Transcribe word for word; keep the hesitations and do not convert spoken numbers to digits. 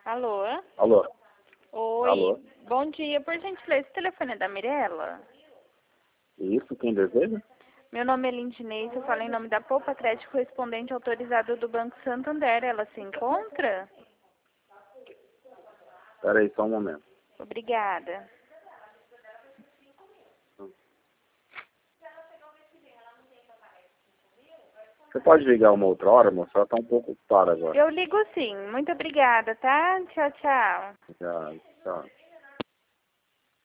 Alô? Alô? Oi. Alô? Bom dia, por gentileza, esse telefone é da Mirella? Isso, quem deseja? Meu nome é Lindinês, eu falo em nome da Poupa Crédito correspondente autorizado do Banco Santander. Ela se encontra? Espera aí, só um momento. Obrigada. Você pode ligar uma outra hora, moça? Ela está um pouco ocupada agora. Eu ligo sim. Muito obrigada, tá? Tchau, tchau. Já, tchau.